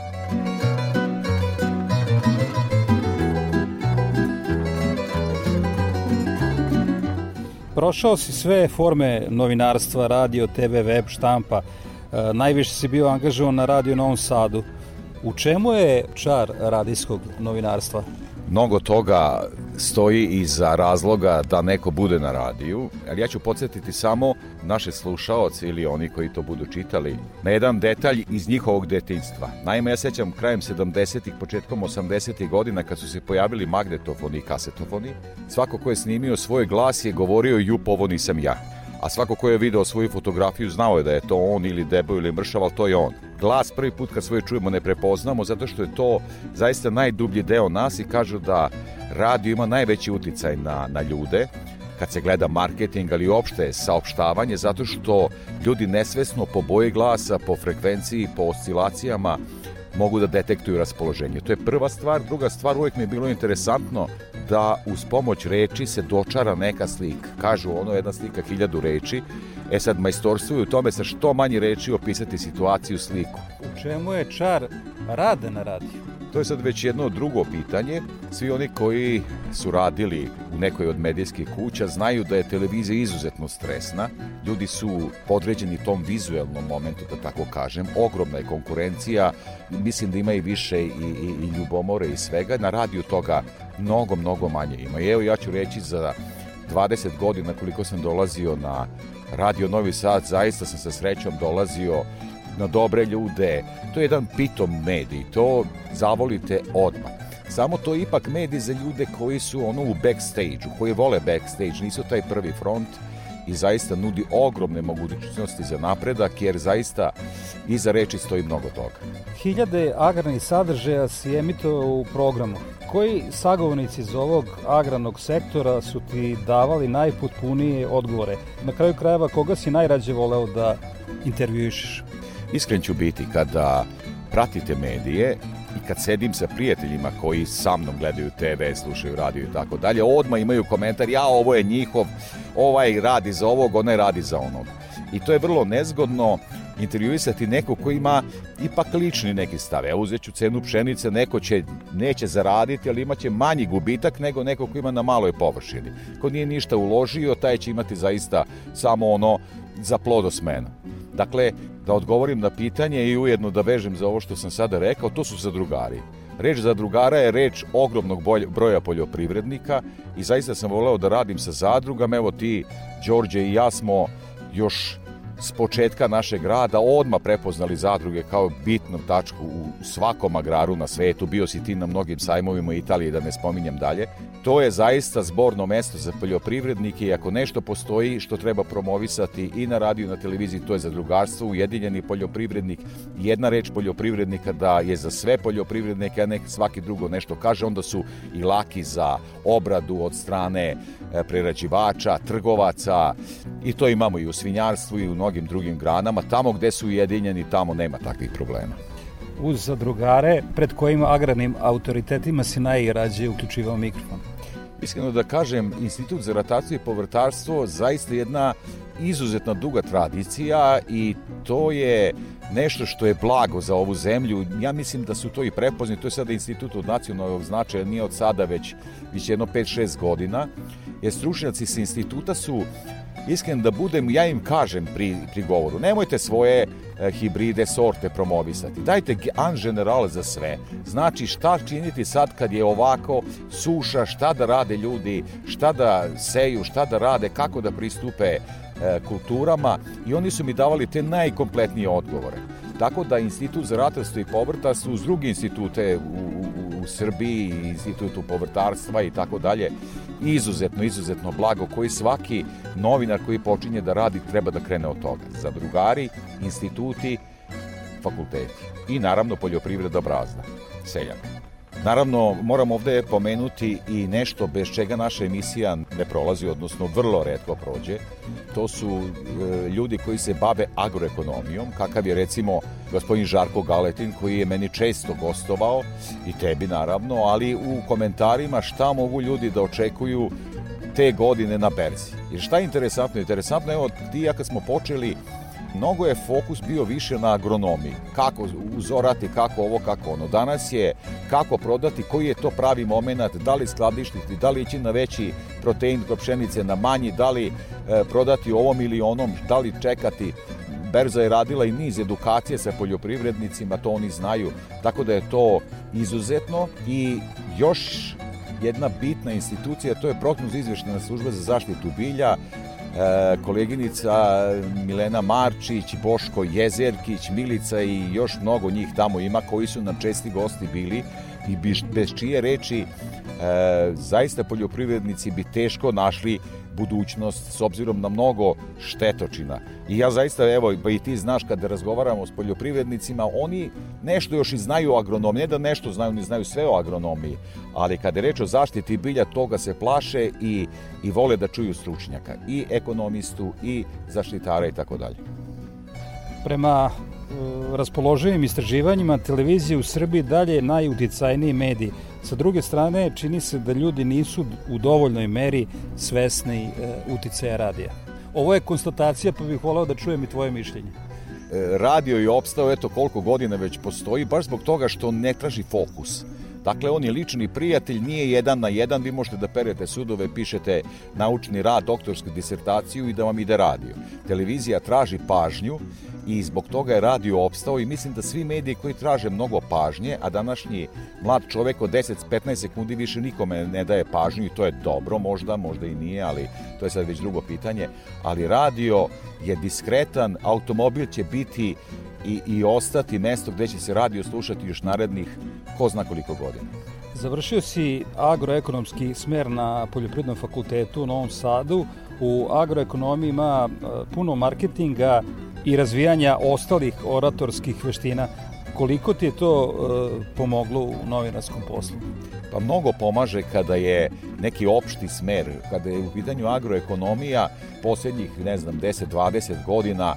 Prošao si sve forme novinarstva, radio, TV, web, štampa. Najviše si bio angažovan na Radio Novom Sadu. U čemu je čar radijskog novinarstva? Mnogo toga stoji iza razloga da neko bude na radiju, ali ja ću podsjetiti samo naše slušaoce ili oni koji to budu čitali na jedan detalj iz njihovog detinjstva. Naime, ja sećam krajem 70-ih, početkom 80-ih godina kad su se pojavili magnetofoni i kasetofoni, svako ko je snimio svoj glas je govorio jup, ovo nisam ja. a svako ko je video svoju fotografiju znao je da je to on ili debel ili mršav, ali to je on. Glas prvi put kad svoje čujemo ne prepoznamo zato što je to zaista najdublji deo nas i kažu da radio ima najveći uticaj na ljude kad se gleda marketing, ali uopšte saopštavanje, zato što ljudi nesvesno po boji glasa, po frekvenciji, po oscilacijama mogu da detektuju raspoloženje. To je prva stvar. Druga stvar, uvijek mi je bilo interesantno da uz pomoć reči se dočara neka slika. Kažu ono, jedna slika 1000 reči. Sad majstorstvo je u tome sa što manje reči opisati situaciju, sliku. U čemu je čar rada na radiju? To je sad već jedno drugo pitanje. Svi oni koji su radili u nekoj od medijskih kuća znaju da je televizija izuzetno stresna. Ljudi su podređeni tom vizuelnom momentu, da tako kažem. Ogromna je konkurencija. Mislim da ima i više i ljubomore i svega. Na radiju toga mnogo manje ima. I evo ja ću reći za 20 godina koliko sam dolazio na Radio Novi Sad, zaista sam sa srećom dolazio na dobre ljude. To je jedan pitom medij, to zavolite odmah. Samo to je ipak medij za ljude koji su u backstage-u, koji vole backstage, nisu taj prvi front i zaista nudi ogromne mogućnosti za napredak, jer zaista iza reči stoji mnogo toga. 1000 agrarnih sadržaja si emitovao u programu. Koji sagovornici iz ovog agrarnog sektora su ti davali najpotpunije odgovore? Na kraju krajeva, koga si najrađe voleo da intervjuišeš? Iskren ću biti, kada pratite medije i kad sedim sa prijateljima koji sa mnom gledaju TV, slušaju radio i tako dalje, odmah imaju komentar, ovo je njihov, ovaj radi za ovog, onaj radi za onog. I to je vrlo nezgodno intervjuisati neko ko ima ipak lični neki stav. Uzet ću cenu pšenice, neko neće zaraditi, ali imaće manji gubitak nego neko ko ima na maloj površini. Ko nije ništa uložio, taj će imati zaista samo za plodosmenu. Dakle, da odgovorim na pitanje i ujedno da vežem za ovo što sam sada rekao, to su zadrugari. Reč zadrugara je reč ogromnog broja poljoprivrednika i zaista sam voleo da radim sa zadrugama. Evo ti, Đorđe i ja smo još s početka našeg rada odmah prepoznali zadruge kao bitnu tačku u svakom agraru na svetu. Bio si ti na mnogim sajmovima Italije, da ne spominjem dalje. To je zaista zborno mesto za poljoprivrednike i ako nešto postoji što treba promovisati i na radiju i na televiziji, to je zadrugarstvo, ujedinjeni poljoprivrednik. Jedna reč poljoprivrednika da je za sve poljoprivrednike, a nek svaki drugo nešto kaže, onda su i laki za obradu od strane prerađivača, trgovaca i to imamo i u svinjarstvu i u mnogim drugim granama. Tamo gde su ujedinjeni, tamo nema takvih problema. Uz zadrugare, pred kojim agrarnim autoritetima si najrađe uključivao mikrofon? Iskreno da kažem, Institut za rotaciju i povrtarstvo zaista jedna izuzetno duga tradicija i to je nešto što je blago za ovu zemlju. Ja mislim da su to i prepoznali. To je sada institut od nacionalnog značaja, nije od sada već jedno 5-6 godina, jer stručnjaci sa instituta su, iskren da budem, ja im kažem pri govoru, nemojte svoje hibride, sorte promovisati. Dajte an general za sve. Znači šta činiti sad kad je ovako suša, šta da rade ljudi, šta da seju, šta da rade, kako da pristupe kulturama i oni su mi davali te najkompletnije odgovore. Tako da Institut za ratarstvo i povrtarstvo uz drugi institute u Srbiji, Institutu povrtarstva i tako dalje, izuzetno blago koji svaki novinar koji počinje da radi treba da krene od toga. Zadrugari, instituti, fakulteti i naravno poljoprivreda brazda, seljak. Naravno, moram ovde pomenuti i nešto bez čega naša emisija ne prolazi, odnosno vrlo retko prođe. To su ljudi koji se bave agroekonomijom, kakav je recimo gospodin Žarko Galetin, koji je meni često gostovao, i tebi naravno, ali u komentarima šta mogu ljudi da očekuju te godine na berzi. Jer šta je interesantno? Interesantno, evo ti ja kad smo počeli, mnogo je fokus bio više na agronomiji. Kako uzorati, kako ovo, kako ono. Danas je kako prodati, koji je to pravi moment, da li skladištiti, da li ići na veći protein kod pšenice, na manji, da li prodati ovom ili onom, da li čekati. Berza je radila i niz edukacije sa poljoprivrednicima, to oni znaju, tako da je to izuzetno. I još jedna bitna institucija, to je prognozno-izvještajna služba za zaštitu bilja, koleginica Milena Marčić, Boško Jezerkić, Milica i još mnogo njih tamo ima koji su nam česti gosti bili i bez čije reči zaista poljoprivrednici bi teško našli budućnost s obzirom na mnogo štetočina. I ja zaista, evo, pa i ti znaš, kada razgovaramo s poljoprivrednicima, oni nešto još i znaju o agronomiji, ne da nešto znaju, oni znaju sve o agronomiji, ali kada je reč o zaštiti bilja, toga se plaše i vole da čuju stručnjaka, i ekonomistu, i zaštitara i tako dalje. Prema raspoloživim istraživanjima, televizija u Srbiji dalje je najuticajniji medij. Sa druge strane, čini se da ljudi nisu u dovoljnoj meri svesni uticaja radija. Ovo je konstatacija, pa bih voleo da čujem i tvoje mišljenje. Radio je opstao, eto koliko godina već postoji, baš zbog toga što ne traži fokus. Dakle, on je lični prijatelj, nije jedan na jedan, vi možete da perete sudove, pišete naučni rad, doktorsku disertaciju i da vam ide radio. Televizija traži pažnju i zbog toga je radio opstao i mislim da svi mediji koji traže mnogo pažnje, a današnji mlad čovek od 10-15 sekundi više nikome ne daje pažnju i to je dobro, možda i nije, ali to je sad već drugo pitanje, ali radio je diskretan, automobil će biti i ostati mesto gde će se radio slušati još narednih ko zna koliko godina. Završio si agroekonomski smer na Poljoprivrednom fakultetu u Novom Sadu. U agroekonomiji ima puno marketinga i razvijanja ostalih oratorskih veština. Koliko ti je to pomoglo u novinarskom poslu? Pa mnogo pomaže kada je neki opšti smer, kada je u pitanju agroekonomija, posljednjih, 10-20 godina,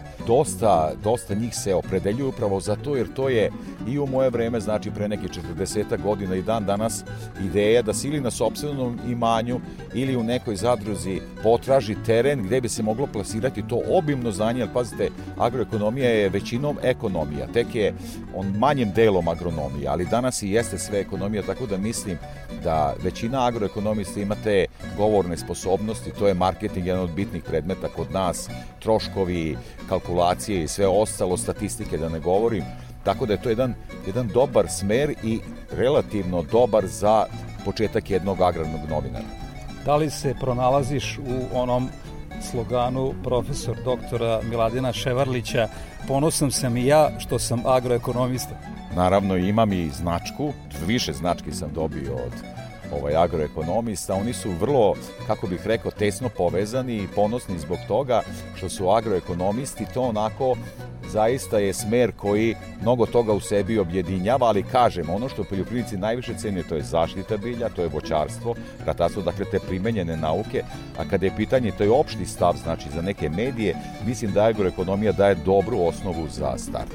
dosta njih se opredeljuju upravo za to, jer to je i u moje vreme, znači pre neke 40 godina i dan danas, ideja da se ili na sopstvenom imanju ili u nekoj zadruzi potraži teren gde bi se moglo plasirati to obimno znanje, jer pazite, agroekonomija je većinom ekonomija, tek je on manjim delom agronomija, ali danas i jeste sve ekonomija, tako da mislim da većina agroekonomista imate govorne sposobnosti, to je marketing, jedan od bitnih predmeta kod nas, troškovi, kalkulacije i sve ostalo, statistike da ne govorim, tako da je to jedan dobar smer i relativno dobar za početak jednog agrarnog novinara. Da li se pronalaziš u onom sloganu profesor doktora Miladina Ševarlića, ponosan sam i ja što sam agroekonomista? Naravno, imam i značku, više znački sam dobio od agroekonomista, oni su vrlo, kako bih rekao, tesno povezani i ponosni zbog toga što su agroekonomisti, to onako zaista je smer koji mnogo toga u sebi objedinjava, ali kažem, ono što poljoprivrednici najviše cene, to je zaštita bilja, to je voćarstvo, ratarstvo, dakle te primenjene nauke, a kada je pitanje, to je opšti stav, znači za neke medije, mislim da agroekonomija daje dobru osnovu za start.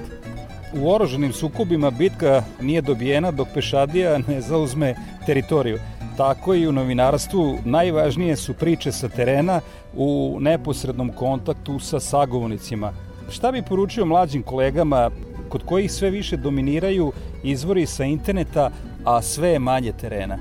U oružanim sukobima bitka nije dobijena dok pešadija ne zauzme teritoriju. Tako i u novinarstvu najvažnije su priče sa terena u neposrednom kontaktu sa sagovornicima. Šta bi poručio mlađim kolegama kod kojih sve više dominiraju izvori sa interneta, a sve je manje terena?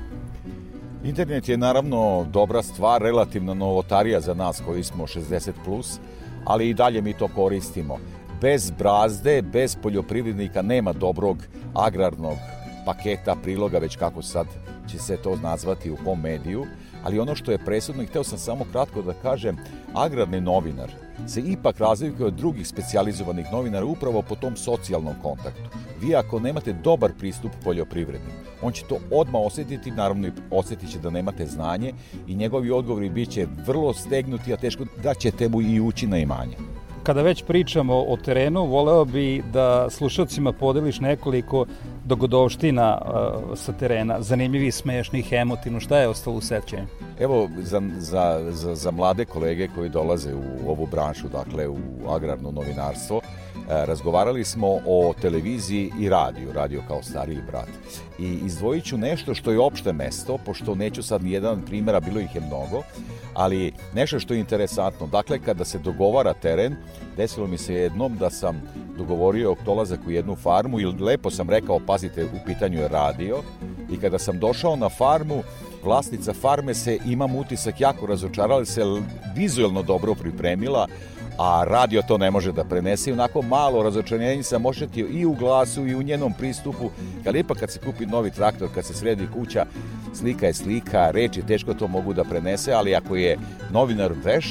Internet je naravno dobra stvar, relativno novotarija za nas koji smo 60+, ali i dalje mi to koristimo. Bez brazde, bez poljoprivrednika nema dobrog agrarnog paketa, priloga, već kako sad će se to nazvati u kom mediju, ali ono što je presudno, i hteo sam samo kratko da kažem, agrarni novinar se ipak razlikuje od drugih specijalizovanih novinara upravo po tom socijalnom kontaktu. Vi ako nemate dobar pristup poljoprivredniku, on će to odmah osjetiti, naravno i osjetit će da nemate znanje i njegovi odgovori bit će vrlo stegnuti, a teško da ćete mu i ući na imanje. Kada već pričamo o terenu, voleo bi da slušalcima podeliš nekoliko dogodovština sa terena, zanimljivih, smešnih, emotivno, šta je ostalo u sećanju? Evo, za mlade kolege koji dolaze u ovu branšu, dakle u agrarno novinarstvo, razgovarali smo o televiziji i radio kao stariji brat. I izdvojit ću nešto što je opšte mesto, pošto neću sad nijedan primjera, bilo ih je mnogo, ali nešto što je interesantno. Dakle, kada se dogovara teren, desilo mi se jednom da sam dogovorio dolazak u jednu farmu i lepo sam rekao, pazite, u pitanju je radio, i kada sam došao na farmu, vlasnica farme se, imam utisak, jako razočarala, se vizuelno dobro pripremila, a radio to ne može da prenese. Onako malo razočarenje sam ošetio i u glasu i u njenom pristupu, ali ipak kad se kupi novi traktor, kad se sredi kuća, slika je slika, reči teško to mogu da prenese, ali ako je novinar vešt,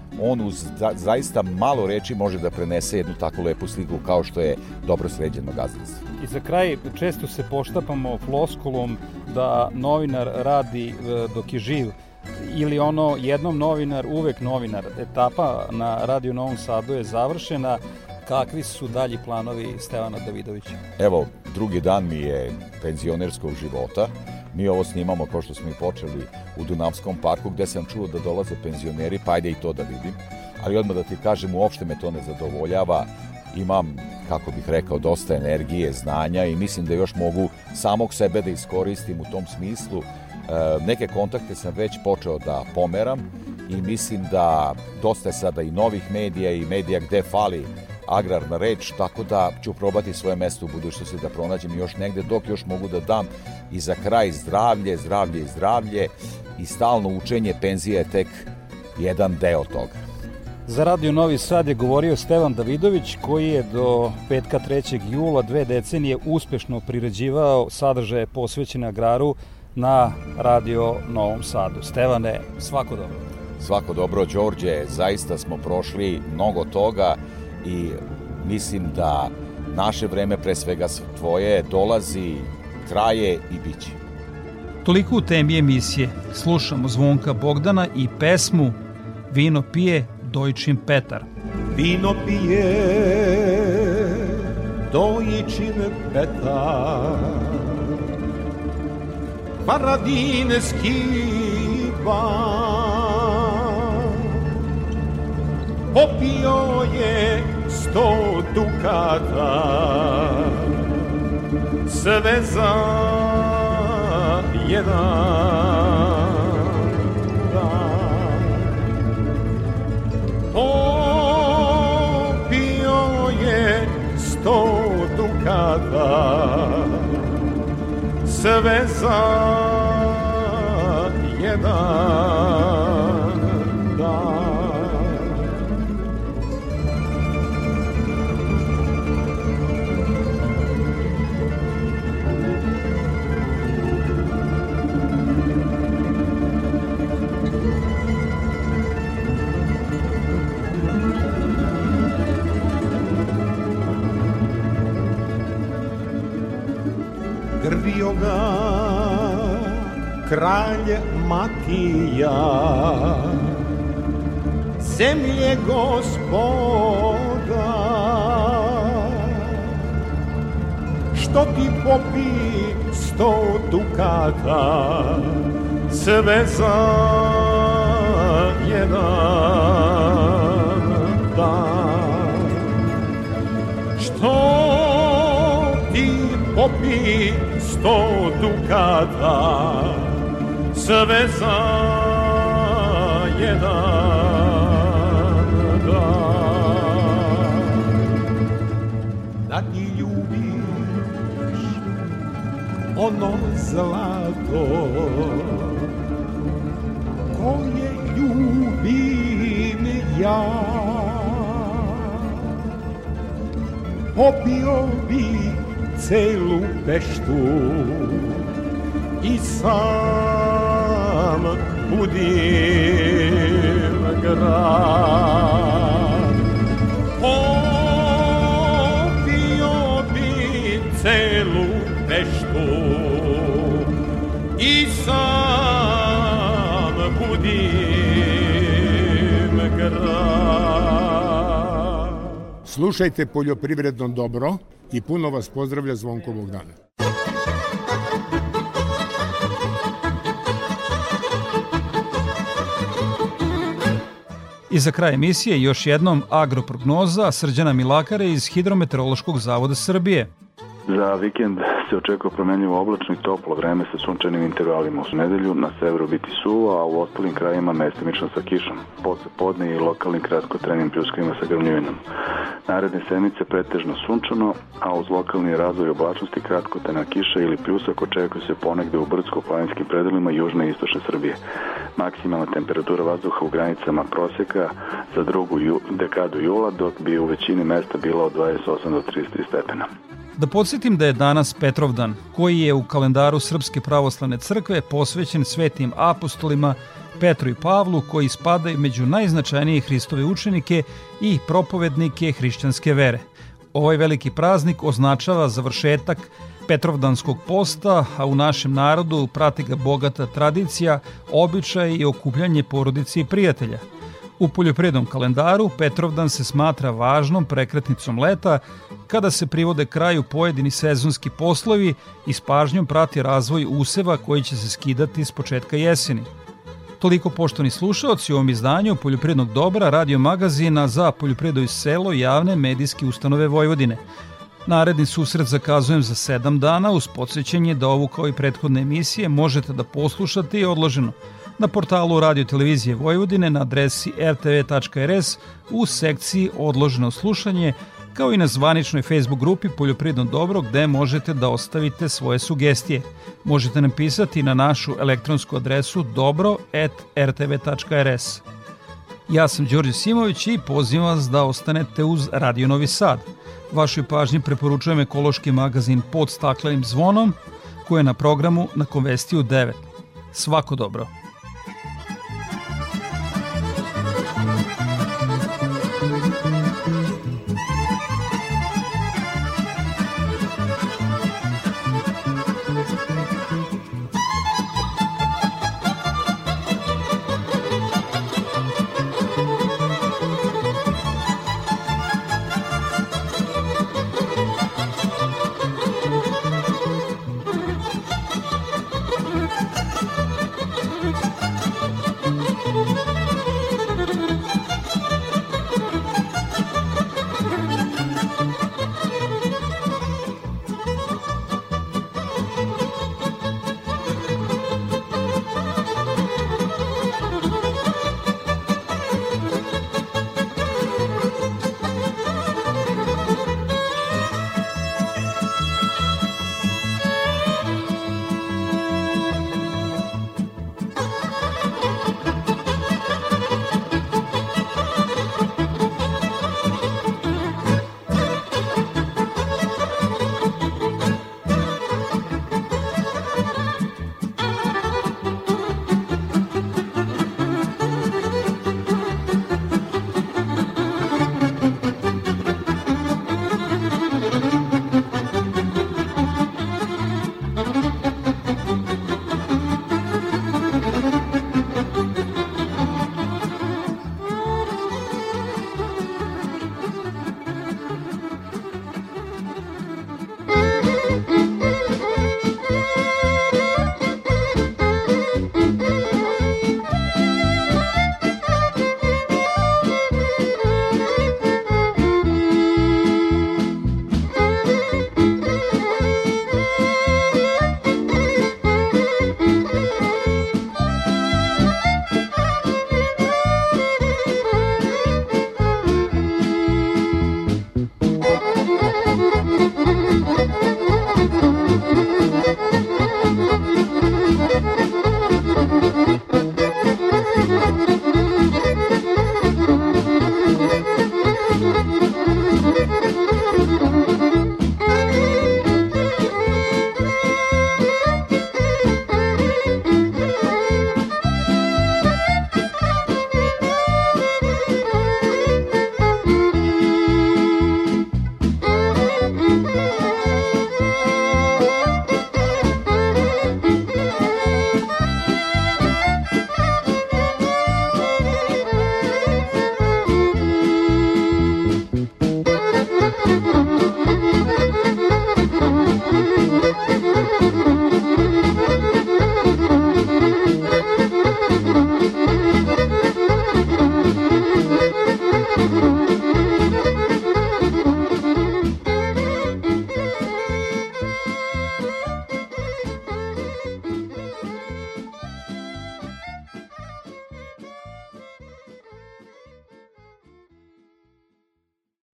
on uz zaista malo reči može da prenese jednu takvu lepu sliku kao što je dobro sređeno gazdinstvo. I za kraj, često se poštapamo floskulom da novinar radi dok je živ, ili ono jednom novinar, uvek novinar. Etapa na Radio Novom Sadu je završena. Kakvi su dalji planovi Stevana Davidovića? Evo, drugi dan mi je penzionerskog života. Mi ovo snimamo, kao što smo i počeli, u Dunavskom parku, gde sam čuo da dolaze penzioneri, pa ajde i to da vidim. Ali odmah da ti kažem, uopšte me to ne zadovoljava. Imam, kako bih rekao, dosta energije, znanja i mislim da još mogu samog sebe da iskoristim u tom smislu. Neke kontakte sam već počeo da pomeram i mislim da dosta je sada i novih medija i medija gde fali agrarna reč, tako da ću probati svoje mesto u budućnosti da pronađem još negde, dok još mogu da dam i za kraj zdravlje, zdravlje i zdravlje i stalno učenje. Penzija je tek jedan deo toga. Za Radio Novi Sad je govorio Stevan Davidović, koji je do petka 3. jula 2 decenije uspešno priređivao sadržaje posvećene agraru na Radio Novom Sadu. Stevane, svako dobro. Svako dobro, Đorđe, zaista smo prošli mnogo toga i mislim da naše vreme, pre svega tvoje, dolazi, traje i bit će. Toliko u temi emisije. Slušamo Zvonka Bogdana i pesmu Vino pije Dojčin Petar. Vino pije Dojčin Petar, Paradine skiba, popio je 100 dukata, sve za jedan dan. Popio je 100 dukata, sve za jedan dan. Grdio ga kralj Matija, zemlje gospoda, što ti popi 100 dukata, sve za jedan dan. Što ti popi 100 dukata, sve za jedan dan. Da ti ljubiš ono zlato koje ljubim ja, popio bi celu Peštu i sam budim grad. Popio bi celu Peštu i sam budim grad. Slušajte Poljoprivredno dobro i puno vas pozdravlja Zvonko Bogdana. I za kraj emisije još jednom agroprognoza Srđana Milakare iz Hidrometeorološkog zavoda Srbije. Za vikend se očekuje promenljivo oblačno i toplo vreme sa sunčanim intervalima. U nedelju na severu biti suvo, a u ostalim krajima mestimično sa kišom. Posle podne i lokalnim kratkotrenim pljuskovima sa grmljivinom. Naredne sedmice pretežno sunčano, a uz lokalni razvoj oblačnosti kratkotena kiša ili pljusak očekuje se ponegde u brdsko-planinskim predelima južne i istočne Srbije. Maksimalna temperatura vazduha u granicama proseka za drugu dekadu jula, dok bi u većini mesta bila od 28 do 33 stepena. Da podsjetim da je danas Petrovdan, koji je u kalendaru Srpske pravoslavne crkve posvećen svetim apostolima Petru i Pavlu, koji spadaju među najznačajnije Hristove učenike i propovednike hrišćanske vere. Ovaj veliki praznik označava završetak Petrovdanskog posta, a u našem narodu prati ga bogata tradicija, običaj i okupljanje porodice i prijatelja. U poljoprivrednom kalendaru Petrovdan se smatra važnom prekretnicom leta, kada se privode kraju pojedini sezonski poslovi i s pažnjom prati razvoj useva koji će se skidati s početka jeseni. Toliko, poštovani slušaoci, u ovom izdanju Poljoprivrednog dobra radio magazina za poljoprivredu i selo javne medijske ustanove Vojvodine. Naredni susret zakazujem za 7 dana uz podsjećanje da ovu kao i prethodne emisije možete da poslušate i odloženo na portalu Radio Televizije Vojvodine na adresi rtv.rs u sekciji Odloženo slušanje, kao i na zvaničnoj Facebook grupi Poljoprivredno dobro, gde možete da ostavite svoje sugestije. Možete nam pisati na našu elektronsku adresu dobro@rtv.rs. Ja sam Đorđe Simović i pozivam vas da ostanete uz Radio Novi Sad. Vašoj pažnji preporučujem ekološki magazin Pod staklenim zvonom, koji je na programu na Konvestiju 9. Svako dobro!